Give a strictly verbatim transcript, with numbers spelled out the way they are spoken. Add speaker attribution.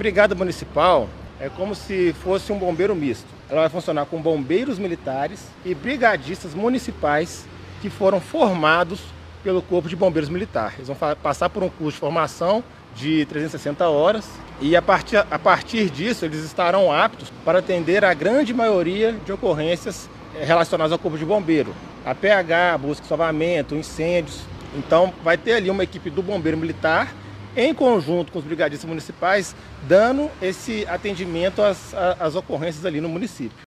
Speaker 1: Brigada Municipal é como se fosse um bombeiro misto. Ela vai funcionar com bombeiros militares e brigadistas municipais que foram formados pelo Corpo de Bombeiros Militar. Eles vão passar por um curso de formação de trezentas e sessenta horas e a partir, a partir disso eles estarão aptos para atender a grande maioria de ocorrências relacionadas ao Corpo de Bombeiro. A P H, busca e salvamento, incêndios. Então vai ter ali uma equipe do Bombeiro Militar em conjunto com os brigadistas municipais, dando esse atendimento às, às ocorrências ali no município.